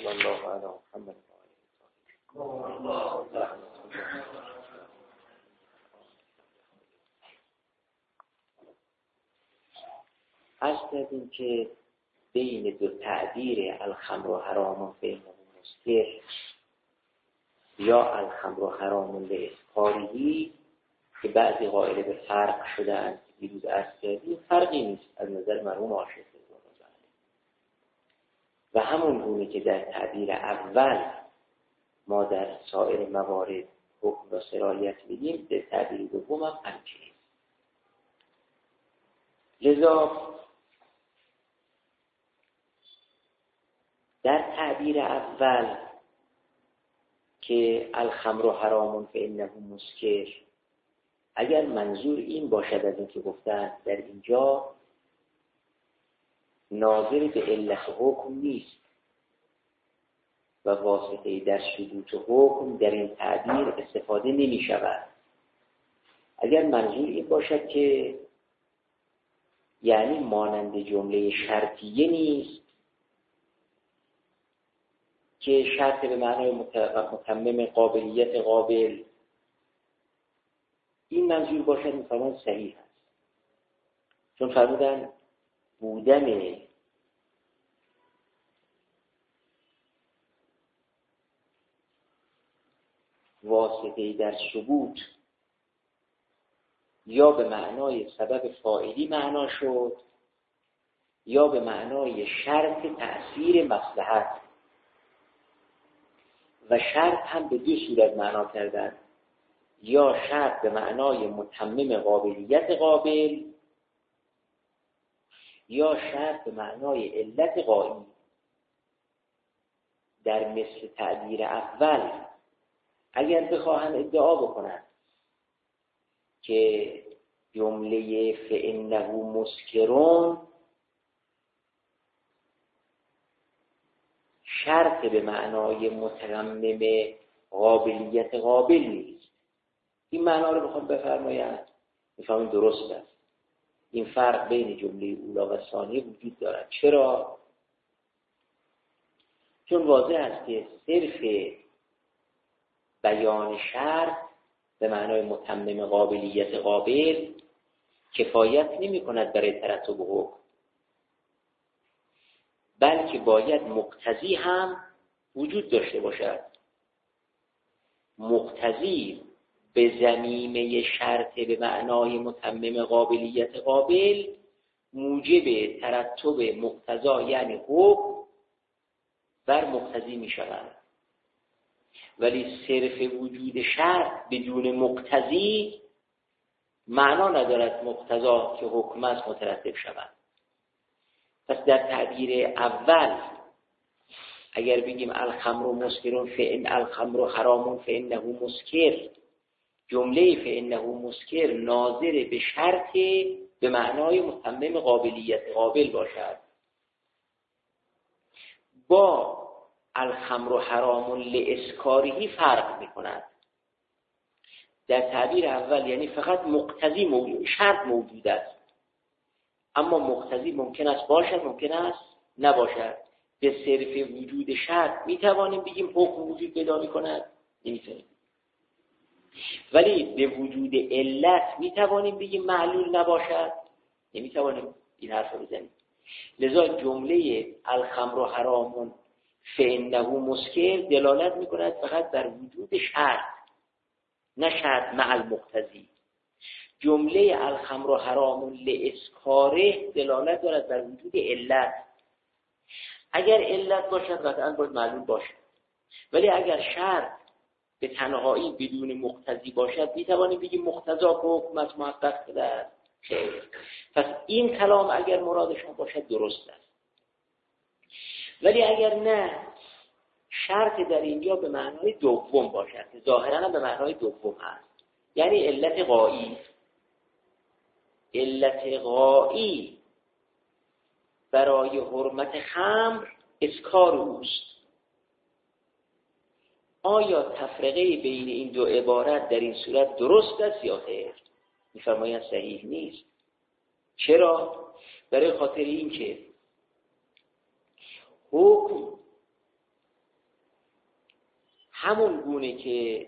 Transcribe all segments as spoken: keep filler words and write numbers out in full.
صلی الله علی محمد و آله. عرض کردیم که بین دو تعبیر الخمر و حرام فینه مسکر یا الخمر حرام لاسکاریه که بعضی قائل به فرق شدن دیروز عرض کردیم، فرقی نیست از نظر مرحوم عاشق و همون گونه که در تعبیر اول ما در سایر موارد حکم و سرایت میدیم، در تعبیر دوم هم همچنین. لذا در تعبیر اول که الخمر حرام فانه مسکر، اگر منظور این باشد از این که گفتن در اینجا ناظر به علت حکم نیست و واسطه در ثبوت حکم در این تعبیر استفاده نمی شود، اگر منظور این باشد که یعنی مانند جمله شرطیه نیست که شرط به معنای متمم قابلیت قابل، این منظور باشد مثلا صحیح است، چون فرمودن بودن واسطه در ثبوت یا به معنای سبب فاعلی معنا شد یا به معنای شرط تأثیر مصلحت، و شرط هم به دو صورت معنا کردن، یا شرط به معنای متمم قابلیت قابل یا شرط به معنای علت قائم. در مثل تعبیر اول اگر بخواهن ادعا بکنن که جمله فانه مسکرون شرط به معنای متمم قابلیت قابل نیست، این معنا رو بخوام بفرمایند میفهمین درست است. این فرق بین جمله اولا و ثانیه وجود دارد. چرا؟ چون واضح است که صرف بیان شرط به معنای متمم قابلیت قابل کفایت نمی کند برای ترتب حکم، بلکه باید مقتضی هم وجود داشته باشد. مقتضی به ضمیمه شرط به معنای متمم قابلیت قابل موجب ترتب مقتضا یعنی حکم بر مقتضی می شود، ولی صرف وجود شرط بدون مقتضی معنا ندارد مقتضا که حکم است مترتب شود. پس در تعبیر اول اگر بگیم الخمر مسکرون فان الخمر حرام فانه مسکر، جمله فانه مسکر ناظر به شرط به معنای متمم قابلیت قابل باشد، با الخمر حرام لاسکاریه فرق می‌کند. در تعبیر اول یعنی فقط مقتضی موجود، شرط موجود است، اما مقتضی ممکن است باشد ممکن است نباشد. به صرف وجود شرط میتوانیم بگیم حکم وجود پیدا می‌کند؟ نمی‌توانیم. ولی به وجود علت میتوانیم بگیم معلول نباشد؟ نمیتوانیم این حرف رو بزنیم. لذا جمله الخمر حرام فانه مسکر دلالت می‌کند فقط بر وجود شرط، نه شرط مع المقتضی. جمله الخمر حرام لاسکاره دلالت دارد بر وجود علت. اگر علت باشد قطعاً باید معلول باشد، ولی اگر شرط به تنهایی بدون مقتضی باشد میتوانیم بگیم مقتضا حکم از محقق شده است. پس این کلام اگر مرادشان باشد درست است، ولی اگر نه شرط در اینجا به معنای دوم باشد، ظاهراً هم به معنای دوم هست، یعنی علت غایی. علت غایی برای حرمت خمر اسکار اوست. آیا تفرقه بین این دو عبارت در این صورت درست است یا خیر؟ می‌فرمایند صحیح نیست. چرا؟ برای خاطر این که حکم همون گونه که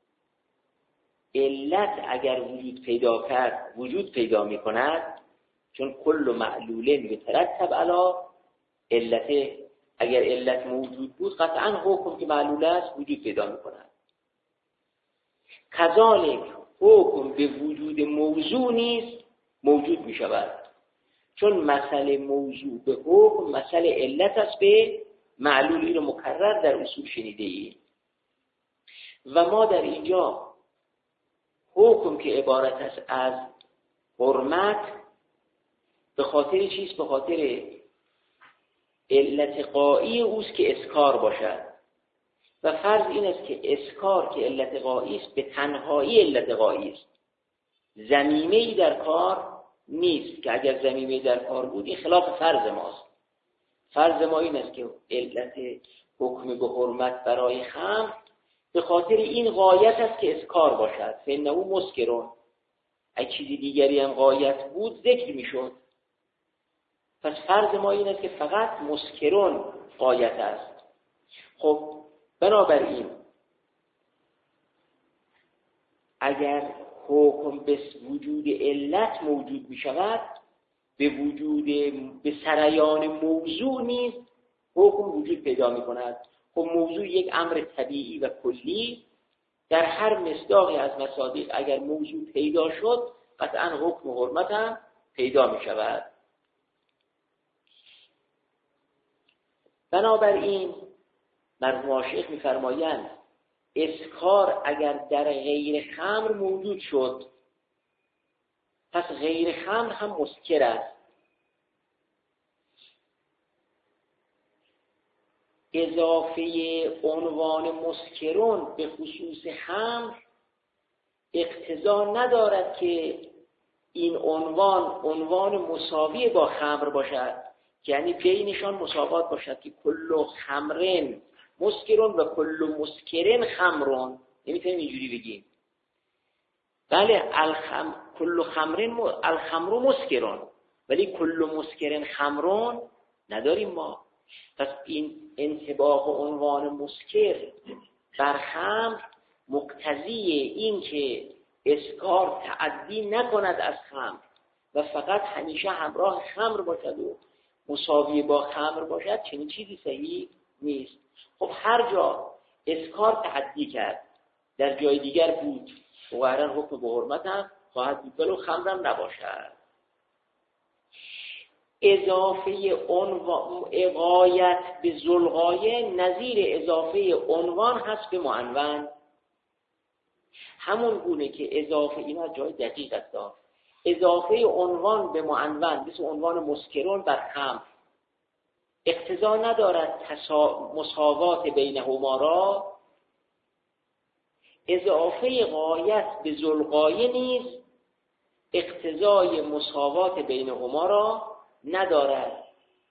علت اگر وجود پیدا کرد وجود پیدا می کند، چون کل معلوله یترتب علی علت، اگر علت موجود بود قطعا حکم که معلوله است وجود پیدا می کند. کذالک حکم به وجود موضوع نیست موجود می شود، چون مسئله موضوع به حکم مسئله علت است به معلول. این رو مکرر در اصول شنیده ای. و ما در اینجا حکم که عبارت است از حرمت به خاطر چیست؟ به خاطر علت غایی اوست که اسکار باشد و فرض این است که اسکار که علت غایی است به تنهایی علت غایی است، ضمیمه‌ای در کار نیست که اگر ضمیمه‌ای در کار بود این خلاف فرض ماست. فرض ما این است که علت حکم به حرمت برای خمر به خاطر این غایت است که اسکار باشد، فإنه مسکرون. اگه چیزی دیگری هم غایت بود ذکر میشد. پس فرض ما این است که فقط مسکرون غایت است. خب بنابراین اگر حکم به وجود علت موجود می شود، به وجود به سریان موضوع نیز حکم وجود پیدا می کند. خب موضوع یک امر طبیعی و کلی، در هر مصداقی از مصادیق اگر موضوع پیدا شد قطعا حکم و حرمت هم پیدا می شود. بنابراین مرحوم شیخ می فرمایند اسکار اگر در غیر خمر موجود شد پس غیر خمر هم مسکر است. اضافه عنوان مسکرون به خصوص خمر اقتضا ندارد که این عنوان عنوان مساوی با خمر باشد، یعنی بینشان مساوات باشد که کل خمرن مسکرون و کل مسکرن خمرون. نمیتونیم اینجوری بگیم بله الخم کل خمرن الخمر مسکرون ولی کل مسکرن خمرون نداریم ما. پس این انطباق عنوان مسکر بر خمر مقتضی این که اسکار تعدی نکند از خمر و فقط همیشه همراه خمر باشد و مساوی با خمر باشد، چنین چیزی صحیح نیست. خب هر جا اسکار تعدی کرد در جای دیگر بود و قرار حکم به حرمت هم خواهد بود ولو خمر هم نباشد. اضافه عنوان غایت به ذوالغایه نظیر اضافه عنوان هست به معنون. همون گونه که اضافه اینا جای دقیق است، اضافه عنوان به معنون مثل عنوان مسکرون بر خمر اقتضا ندارد تسا... مساوات بینهما را. اضافه غایت به ذوالغایه نیز اقتضای مساوات بینهما را ندارد.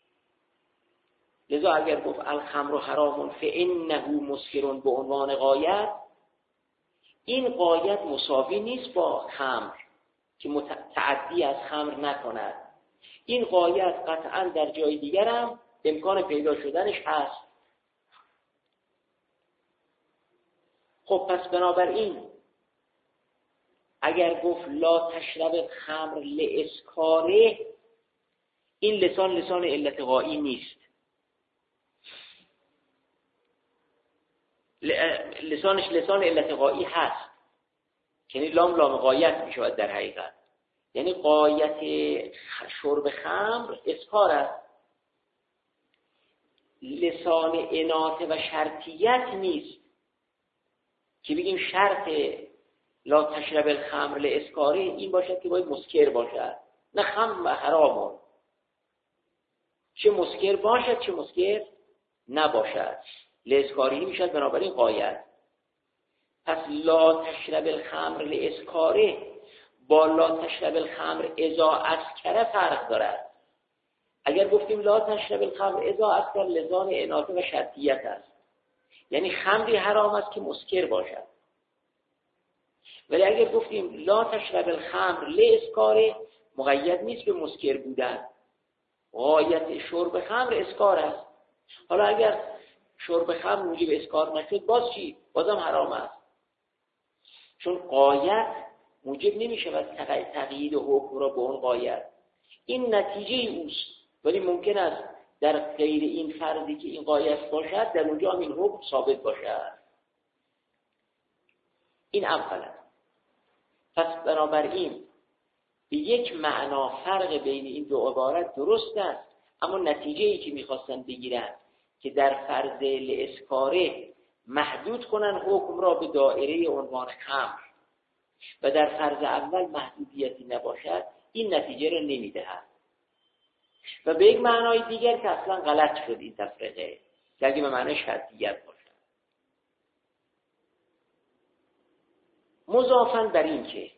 لذا اگر گفت الخمر حرام فانه مسکرون به عنوان غایت، این غایت مساوی نیست با خمر که متعدی از خمر نکند. این غایت قطعا در جای دیگر هم امکان پیدا شدنش هست. خب پس بنابراین اگر گفت لا تشرب خمر لاسکاره، این لسان لسان علت غایی نیست، لسانش لسان علت غایی هست، یعنی لام لام غایت می شود در حقیقت. یعنی غایت شرب خمر اسکار است، لسان اناثه و شرطیت نیست که بگیم شرط لا تشرب الخمر لاسکاره این باشد که باید مسکر باشد. نه، خمر حرامه، چه مسکر باشد چه مسکر نباشد، لاسکاری میشد بنابراین غایت. پس لا تشرب الخمر لاسکاره با لا تشرب الخمر اذا اسکره فرق دارد. اگر گفتیم لا تشرب الخمر اذا اسکر لسان اناثه و شرطیت است، یعنی خمری حرام است که مسکر باشد. ولی اگر گفتیم لا تشرب الخمر لاسکاره مقید نیست به مسکر بودن، غایت شرب خمر اسکار است. حالا اگر شرب خمر موجب اسکار نشد، باز چی؟ بازم حرام است. چون غایت موجب نمیشه از تقیید حکم را به اون غایت. این نتیجه اوست، ولی ممکن است در غیر این فرضی که این غایت باشد در اونجا هم این حکم ثابت باشد. این اولا. پس بنابراین به یک معنا فرق بین این دو عبارت درست است، اما نتیجه‌ای که می‌خواستن بگیرن که در فرض لاسکاره محدود کنن حکم را به دایره عنوان خمر و در فرض اول محدودیتی نباشد، این نتیجه را نمی‌دهد. و به یک معنای دیگر که اصلا غلط شد این تفریقه، که اگه به معنای شرطیت باشد. مضافاً بر این که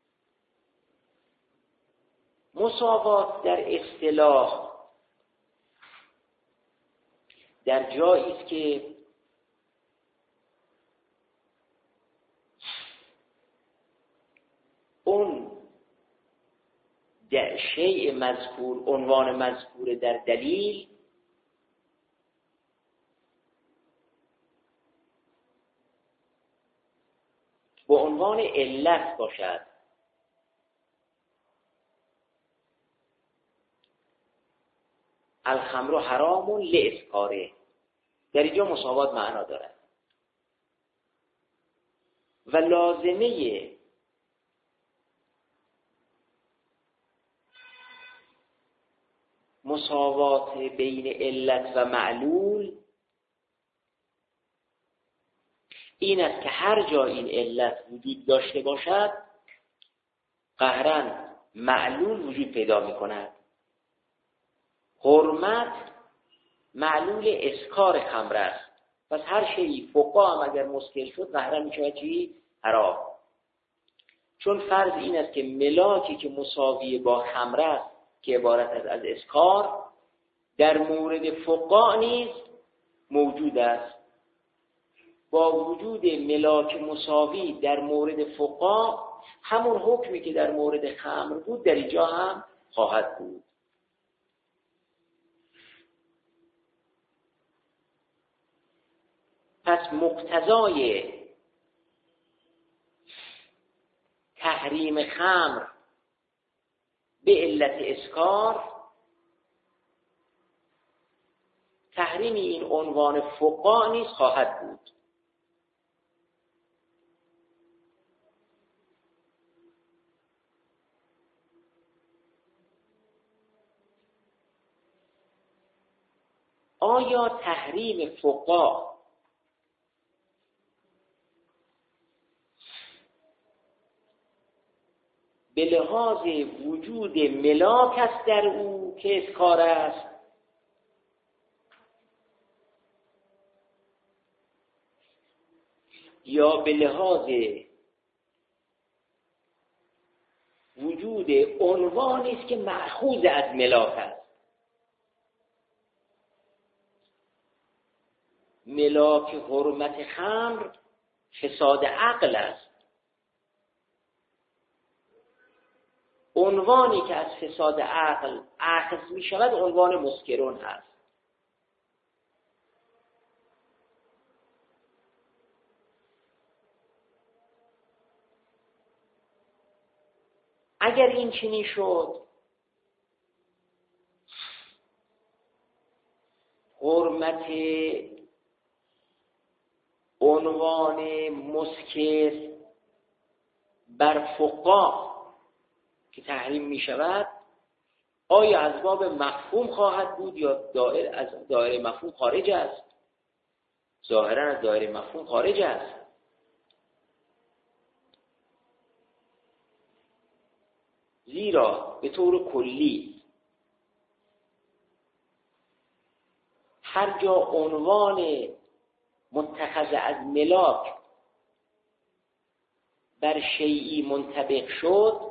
مساوات در اصطلاح در جایی است که اون در شیء مذکور، عنوان مذکور در دلیل با عنوان علت باشد. الخمر حرام لاسکاره، در اینجا مساوات معنا دارد و لازمه مساوات بین علت و معلول این است که هر جا این علت وجود داشته باشد قهراً معلول وجود پیدا می کند. حرمت معلول اسکار خمر است، پس هر شیء فوقا هم اگر مسکر شد قهراً می شود چی؟ حرام. چون فرض این است که ملاکی که مساوی با خمر است که عبارت از از اسکار در مورد فقاع نیز موجود است. با وجود ملاک مساوی در مورد فقاع همون حکمی که در مورد خمر بود در اینجا هم خواهد بود. پس مقتضای تحریم خمر به علت اسکار تحریم این عنوان فقاع نیز خواهد بود. آیا تحریم فقاع به لحاظ وجود ملاک است در او که اسکار است، یا به لحاظ وجود عنوانی است که مأخوذ از ملاک است؟ ملاک حرمت خمر فساد عقل است. عنوانی که از فساد عقل اخذ می شود عنوان مسکرون هست. اگر این چنین شد حرمت عنوان مسکر بر فقاع که تحریم می شود آیا از باب مفهوم خواهد بود یا دائره از دایره مفهوم خارج است؟ ظاهرا از دایره مفهوم خارج است. زیرا به طور کلی هر جا عنوان متخذ از ملاک بر شیئی منطبق شد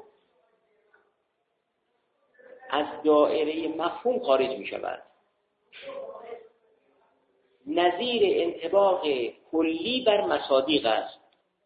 از دایره مفهوم خارج می شود. نظیر انطباق کلی بر مصادیق است.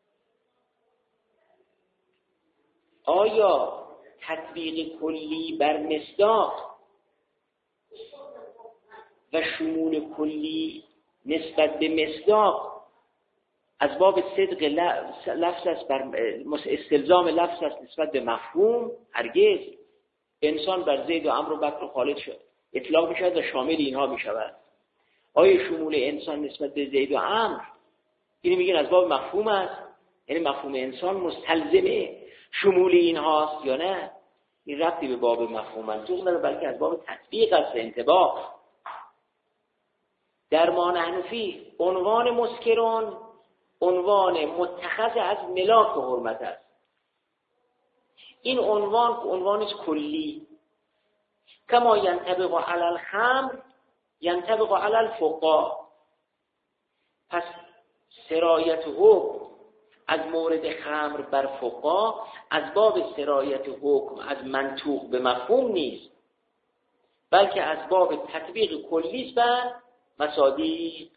آیا تطبیق کلی بر مصداق و شمول کلی نسبت به مصداق از باب صدق لفظ است، بر استلزام لفظ است نسبت به مفهوم. هرگز انسان بر زید و عمرو و بکر و خالد شد اطلاق میشود و شامل اینها میشود. آیا شمول انسان نسبت به زید و عمرو اینو میگن از باب مفهوم است، یعنی مفهوم انسان مستلزم شمول اینهاست یا نه؟ این ربطی به باب مفهوم منطوق نداره، بلکه از باب تطبیق است، انطباق. در ما نحن فیه عنوان مسکرون عنوان متخذ از ملاک و حرمت است. این عنوان عنوان کلی، کما ینطبق علی الخمر ینطبق علی الفقاع. پس سرایت حکم از مورد خمر بر فقاع از باب سرایت حکم از منطوق به مفهوم نیست، بلکه از باب تطبیق کلی است بر مصادیق.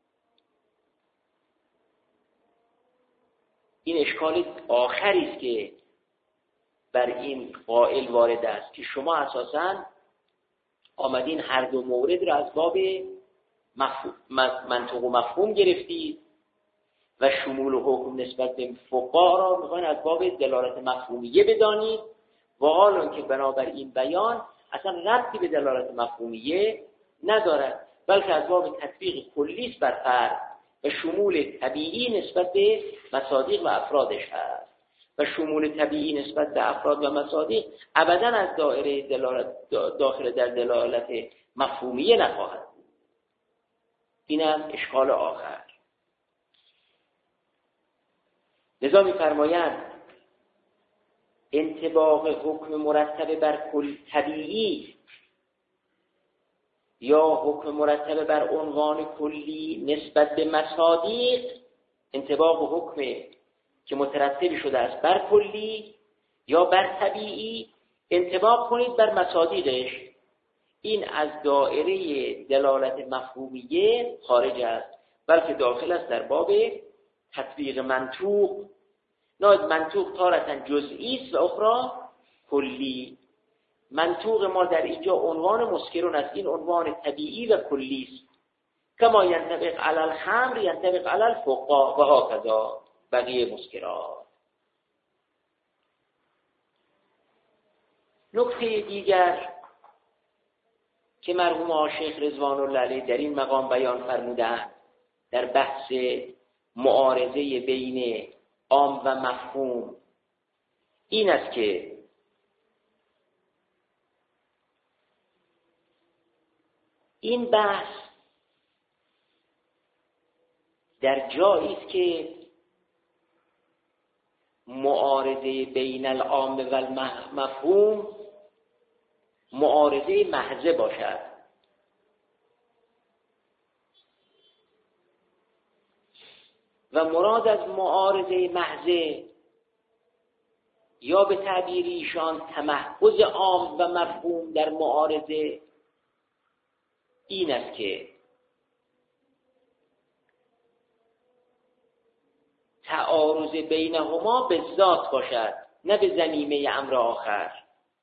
این اشکال آخری است که بر این قائل وارد است که شما اساساً آمدین هر دو مورد را از باب مفهوم منطوق و مفهوم گرفتید و شمول و حکم نسبت به فقاع را میخواین از باب دلالت مفهومیه بدانید، و حالا که بنابر این بیان اصلا ربطی به دلالت مفهومیه ندارد، بلکه از باب تطبیق کلی است بر فرد و شمول طبیعی نسبت به مصادیق و افرادش هست. و شمول طبیعی نسبت به افراد و مصادیق ابداً از دایره دلالت داخل در دلالت مفهومیه نخواهد. اینم اشکال آخر. لذا می‌فرمایند انطباق حکم مرتب بر کل طبیعی یا حکم مرتب بر عنوان کلی نسبت به مصادیق، انطباق حکم که مترتب شده است بر کلی یا بر طبیعی، انطباق کنید بر مصادیقش. این از دائره دلالت مفهومیه خارج است، بلکه داخل است در باب تطبیق منطوق. نه، منطوق تارة جزئی است و اخرى کلی. منطوق ما در اینجا عنوان مسکرون است، این عنوان طبیعی و کلی است. کما ینطبق علی الخمر ینطبق علی الفقاع و هکذا بقیه مسکرات. نکته دیگر که مرحوم آشیخ رضوان الله علیه در این مقام بیان فرمودند در بحث معارضه بین عام و مفهوم این است که این بحث در جایی است که معارضه بین العام و المفهوم معارضه محضه باشد. و مراد از معارضه محضه یا به تعبیر ایشان تمحض عام و مفهوم در معارضه این است که تعارض بینهما به ذات باشد، نه به ضمیمه امر آخر.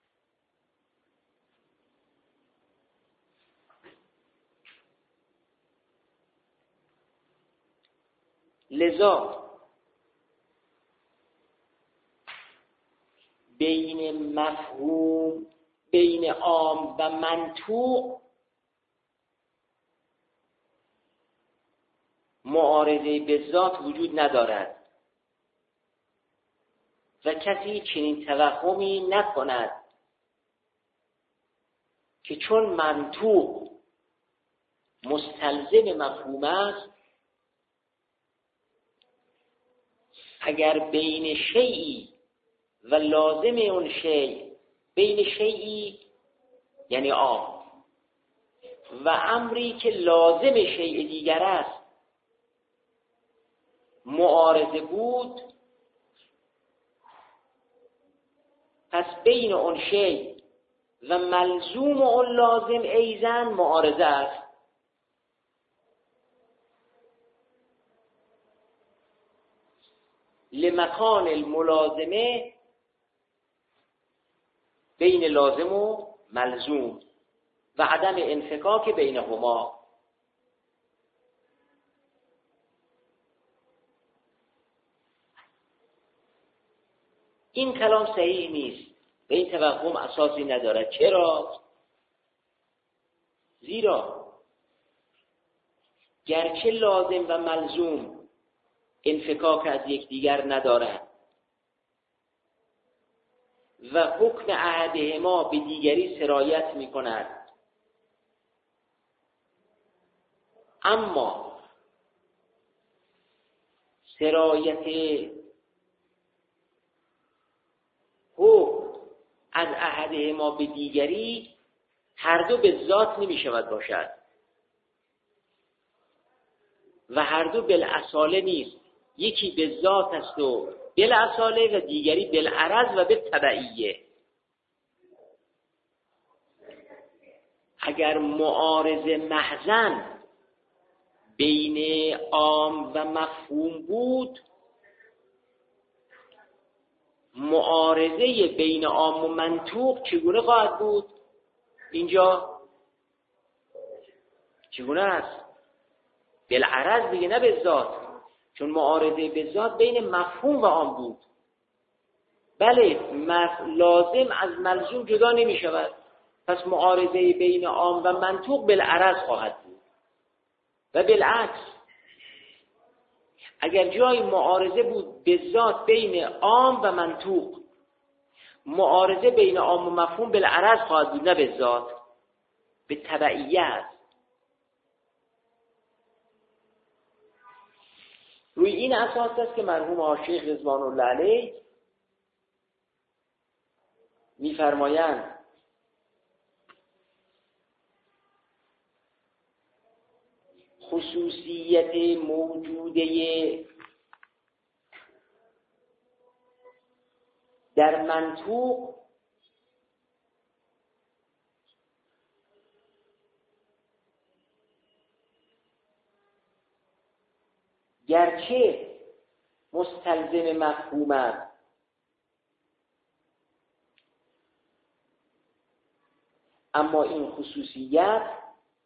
لذا بین مفهوم بین عام و منطوق معارضه به ذات وجود ندارد و کسی چنین توهمی نکند که چون منطوق مستلزم مفهوم است، اگر بین شیئی و لازم اون شیء، بین شیئی یعنی عام و امری که لازم شیء دیگر است معارضه بود، پس بین اون شیء و ملزوم اون لازم ایزن معارضه است. لمکان الملازمه بین لازم و ملزوم و عدم انفکاک بینهما. این کلام صحیح نیست و این توهم اساسی ندارد. چرا؟ زیرا گرچه لازم و ملزوم انفکاک از یکدیگر ندارد و حکم احدهما به دیگری سرایت می کند، اما سرایت حکم از احدهما به دیگری هر دو به ذات نمی شود باشد و هر دو بالاصاله نیست. یکی به ذات است و بالاصاله و دیگری بالعرض و به تبعیه. اگر معارضه محضن بین عام و مفهوم بود، معارضه بین عام و منطوق چگونه خواهد بود؟ اینجا چگونه است؟ بالعرض دیگه، نه به ذات، چون معارضه به ذات بین مفهوم و عام بود. بله، لازم از ملزوم جدا نمی شود، پس معارضه بین عام و منطوق بالعرض خواهد بود. و بالعکس اگر جای معارضه بود به ذات بین عام و منطوق، معارضه بین عام و مفهوم بالعرض خواهد بود، نه به ذات، به تبعیه است. روی این اساس است که مرحوم آشیخ رضوان الله علیه می‌فرمایند خصوصیت موجوده در منطوق گرچه مستلزم مفهوم است، اما این خصوصیت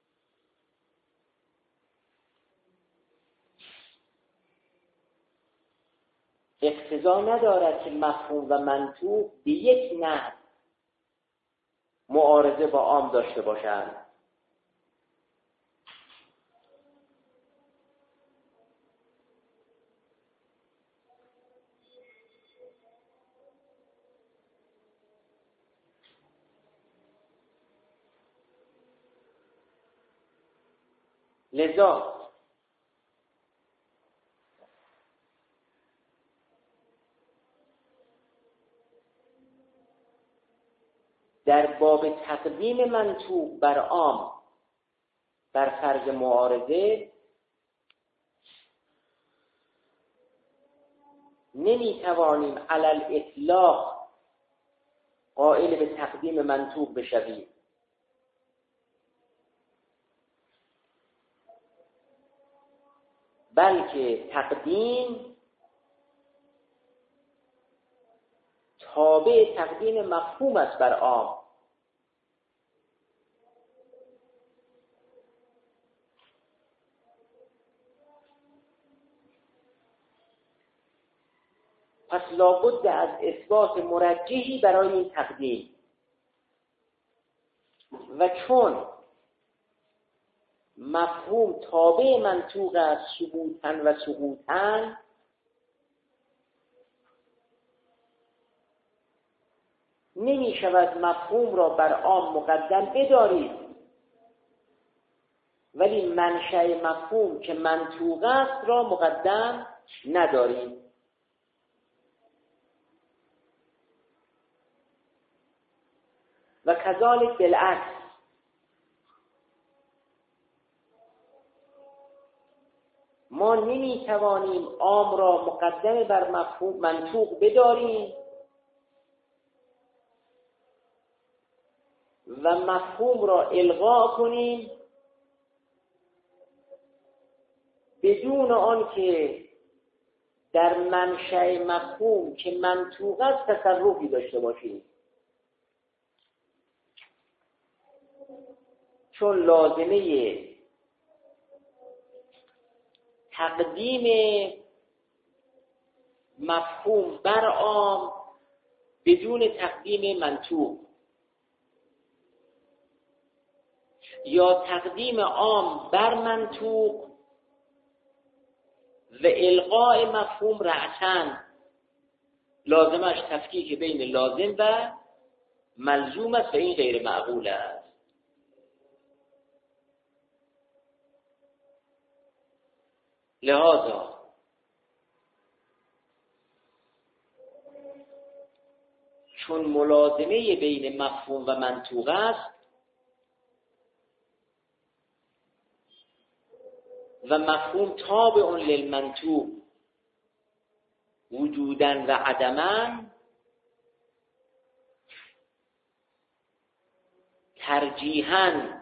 اقتضا ندارد که مفهوم و منطوق به یک نحو معارضه با عام داشته باشند. لذا در باب تقدیم منطوق بر عام بر فرض معارضه نمی توانیم علی الاطلاق قائل به تقدیم منطوق بشویم، بلکه تقدیم تابع تقدیم مفهوم است بر عام. پس لابد از اثبات مرجحی برای این تقدیم، و چون مفهوم تابع منطوق است ثبوتاً و سقوطاً، نمی شود مفهوم را بر عام مقدم بدارید ولی منشأ مفهوم که منطوق است را مقدم ندارید. و کذالک بالعکس، ما نمی توانیم عام را مقدم بر مفهوم منطوق بداریم و مفهوم را الغا کنیم بدون آن که در منشأ مفهوم که منطوق است تصرفی داشته باشیم. چون لازمه تقدیم مفهوم بر عام بدون تقدیم منطوق یا تقدیم عام بر منطوق و القاء مفهوم رأساً، لازمش تفکیک بین لازم و ملزوم است و این غیر معقول است. لذا چون ملازمه بین مفهوم و منطوق است و مفهوم تابع للمنطوق وجوداً و عدماً، ترجیحاً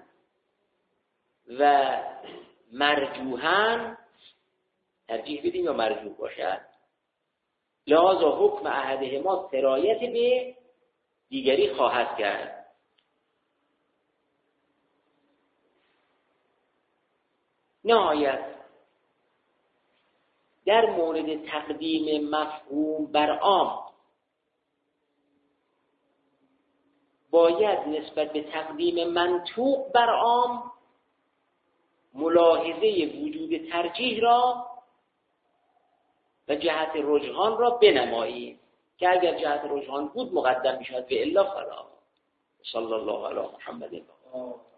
و مرجوحاً، ترجیح بدیم یا مرجوح باشد، لذا حکم احدهما سرایت به دیگری خواهد کرد. نهایت در مورد تقدیم مفهوم بر عام باید نسبت به تقدیم منطوق بر عام ملاحظه وجود ترجیح را و جهت رجحان را بنماییم که اگر جهت رجحان بود مقدم میشود و الا فلا. صلی الله علی محمد.